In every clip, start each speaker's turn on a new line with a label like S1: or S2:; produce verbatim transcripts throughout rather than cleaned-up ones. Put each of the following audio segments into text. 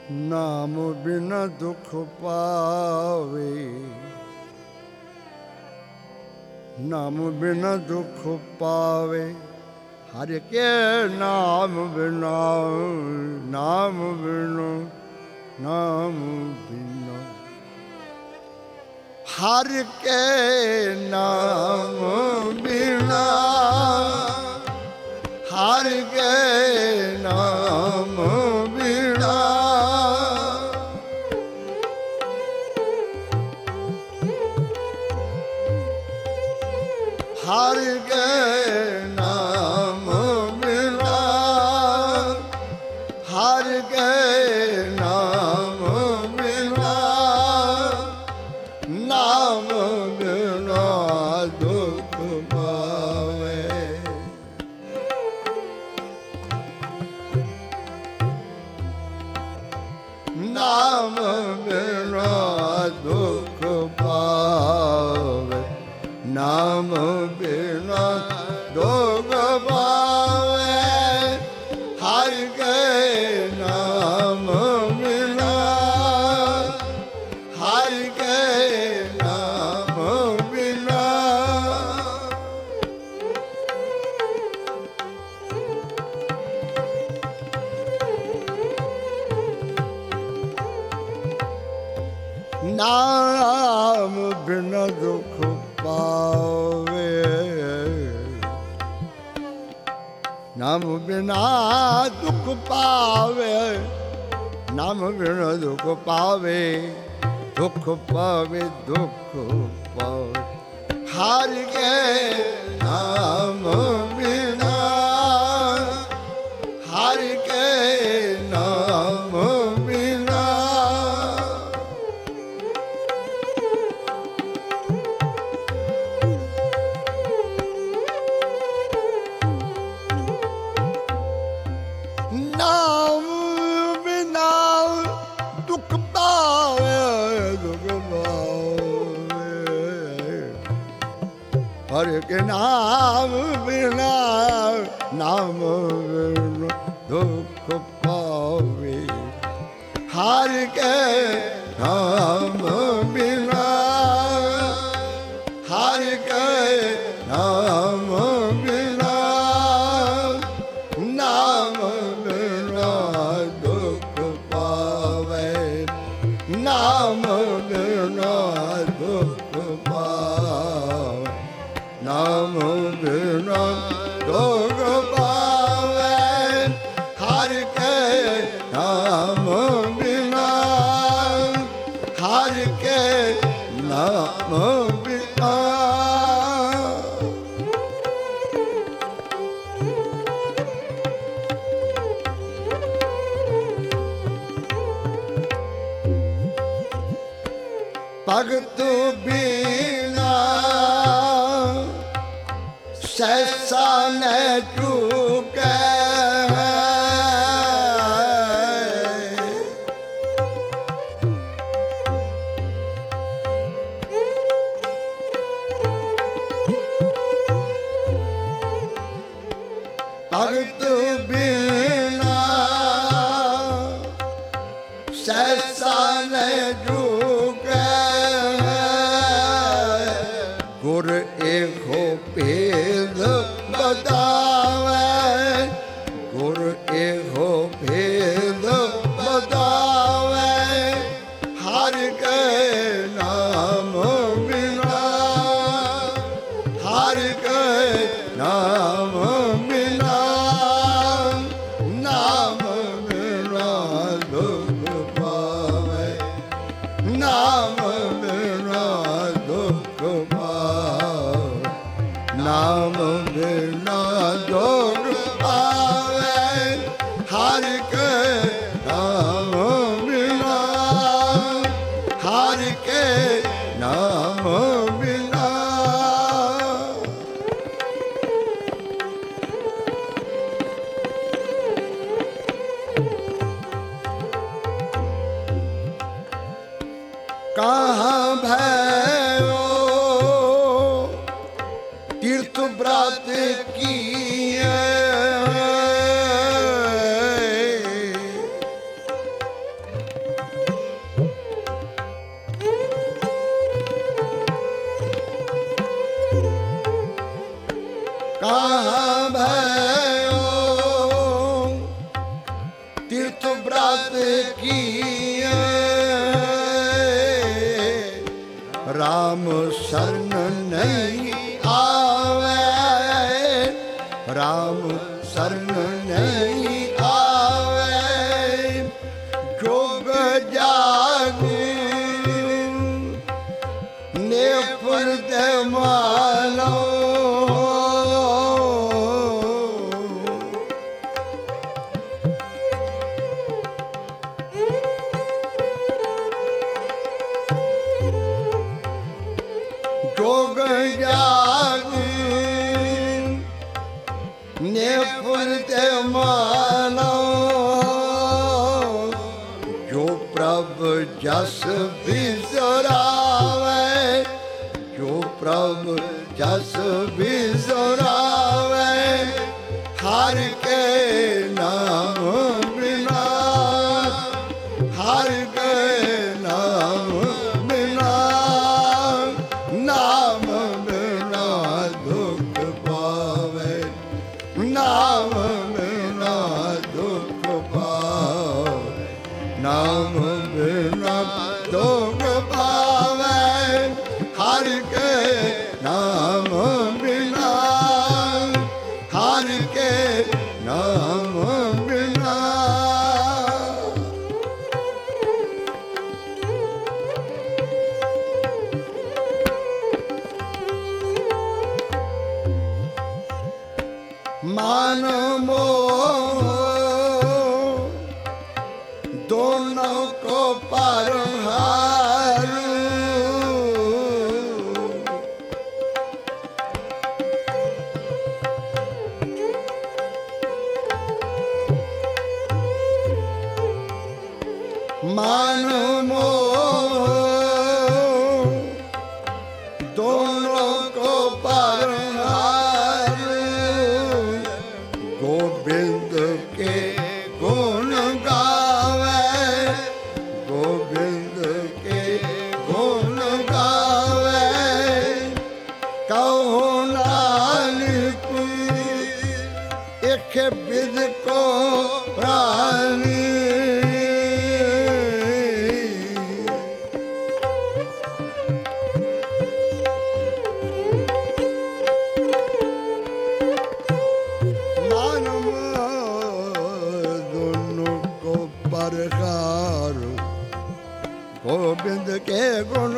S1: नाम बिना दुख पावे, नाम बिना दुख पावे, हर के नाम बिना, नाम बिना, नाम बिना, हर के नाम बिना, हर के नाम बिना, हर के नाम बिना, हर के नाम बिना, नाम बिना दुख पावे, नाम बिना दुख पावे, नाम बिना दुख पावे, हर के नाम बिना, हर के नाम बिना, नाम बिना दुख पावे, नाम बिना दुख पावे, नाम बिना दुख पावे, दुख पावे दुख पावे, हर के नाम बिना, हर के नाम बिना, नाम बिना दुख पावे, दुख पावे, हर के नाम बिना, नाम बिना दुख पावे, हर के नाम बिना, हर के नाम बिना, नाम बिना दुख पावे, नाम बिना दुख पावे, नाम बिना दुख पावे, हर के नाम बिना, हर के नाम बिना, भगत बिना सहसा न चूके, भगत बिना सहसा न चूके, गुर एको भेद बतावे, गुर एको भेद बतावे, हर के नाम बिना, हर के नाम बिना, नाम बिना दुख पावे, नाम बिना दुख पावे, नाम बिना दुख पावे, हर के नाम बिना, हर के नाम बिना, कहाँ भयो तीर्थ व्रत किए, कहाँ भयो तीर्थ व्रत किए राम शरण नहीं आवे राम शरण नहीं आवे जोग जागू ने फुर्द मालो जोग जागू ने फुर्द मालो जो प्रभु जस बिसरावे जो प्रभु जस बिसरावे हर के नाम बिना हर के नाम बिना नाम बिना दुख पावे नाम बिना दुख पावे नाम बिना दुख पावे हर के नाम बिना हर के नाम बिना मान मोह दोनों को पार हारू मान मोह दोनों को पार हारू गोविंद के गुण गावे गोविंद के गुण गावे कहो नानक एक बिद को प्राणी गोविंद के गुण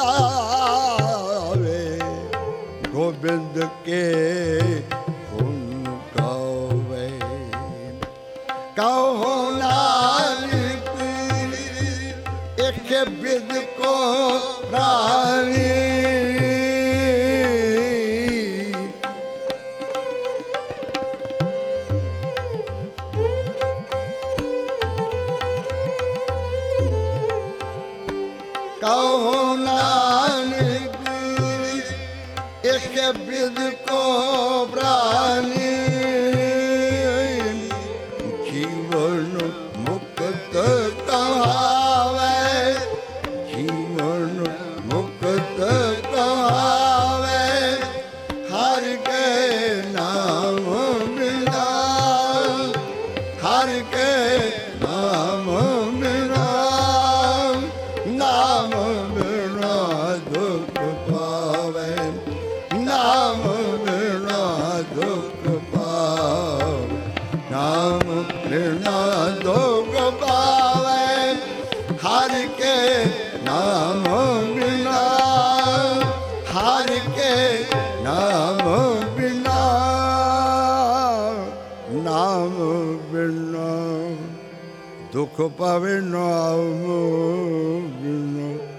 S1: गावे गोविंद के गुण गावे कहो नानक एक बिद को प्राणी कहो नानक एक बिद को प्राणी जीवन मुक्त कहावे जीवन मुक्त कहावे हर के नाम बिना हर के नाम बिना नाम बिना दुख पावे नाम बिना दुख पावे नाम बिना दुख पावे हर के नाम बिना हर के नाम बिना नाम बिना दुख पावे नाम बिना